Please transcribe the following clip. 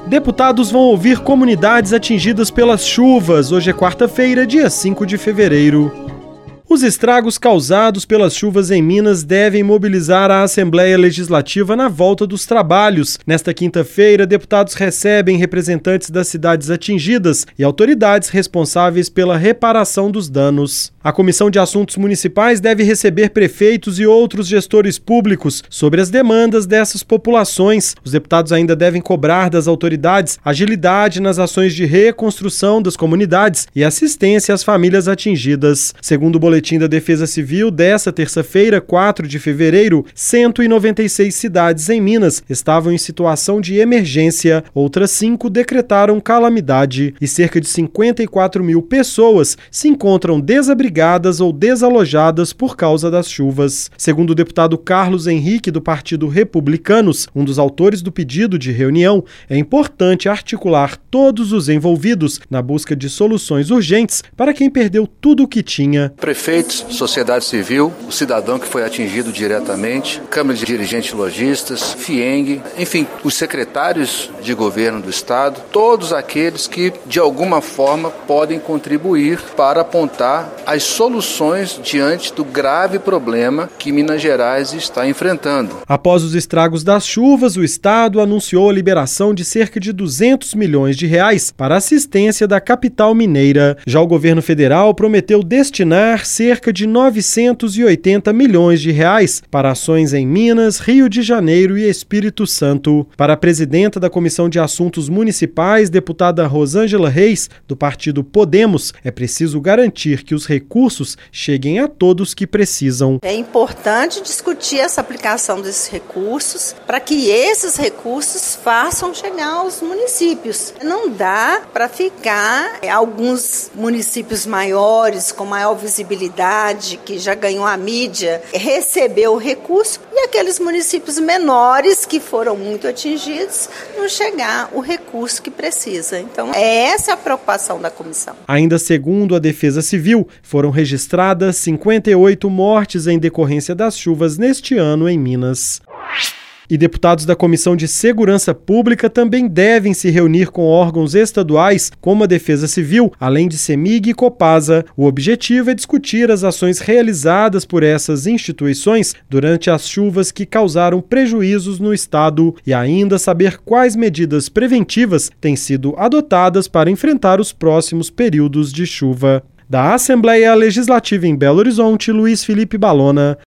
Deputados vão ouvir comunidades atingidas pelas chuvas. Hoje é quarta-feira, dia 5 de fevereiro. Os estragos causados pelas chuvas em Minas devem mobilizar a Assembleia Legislativa na volta dos trabalhos. Nesta quinta-feira, deputados recebem representantes das cidades atingidas e autoridades responsáveis pela reparação dos danos. A Comissão de Assuntos Municipais deve receber prefeitos e outros gestores públicos sobre as demandas dessas populações. Os deputados ainda devem cobrar das autoridades agilidade nas ações de reconstrução das comunidades e assistência às famílias atingidas. Segundo o Boletim da Defesa Civil, desta terça-feira, 4 de fevereiro, 196 cidades em Minas estavam em situação de emergência, outras 5 decretaram calamidade e cerca de 54 mil pessoas se encontram desabrigadas ou desalojadas por causa das chuvas. Segundo o deputado Carlos Henrique, do Partido Republicanos, um dos autores do pedido de reunião, é importante articular todos os envolvidos na busca de soluções urgentes para quem perdeu tudo o que tinha. Prefeitos, sociedade civil, o cidadão que foi atingido diretamente, Câmara de Dirigentes Lojistas, FIENG, enfim, os secretários de governo do Estado, todos aqueles que, de alguma forma, podem contribuir para apontar as soluções diante do grave problema que Minas Gerais está enfrentando. Após os estragos das chuvas, o Estado anunciou a liberação de cerca de R$200 milhões para a assistência da capital mineira. Já o governo federal prometeu destinar cerca de R$980 milhões para ações em Minas, Rio de Janeiro e Espírito Santo. Para a presidenta da Comissão de Assuntos Municipais, deputada Rosângela Reis, do partido Podemos, é preciso garantir que os recursos cheguem a todos que precisam. É importante discutir essa aplicação desses recursos para que esses recursos façam chegar aos municípios. Não dá para ficar alguns municípios maiores, com maior visibilidade, que já ganhou a mídia, receber o recurso, e aqueles municípios menores que foram muito atingidos, não chegar o recurso que precisa. Então, essa é a preocupação da comissão. Ainda segundo a Defesa Civil, foram registradas 58 mortes em decorrência das chuvas neste ano em Minas. E deputados da Comissão de Segurança Pública também devem se reunir com órgãos estaduais, como a Defesa Civil, além de CEMIG e Copasa. O objetivo é discutir as ações realizadas por essas instituições durante as chuvas que causaram prejuízos no estado e ainda saber quais medidas preventivas têm sido adotadas para enfrentar os próximos períodos de chuva. Da Assembleia Legislativa em Belo Horizonte, Luiz Felipe Balona.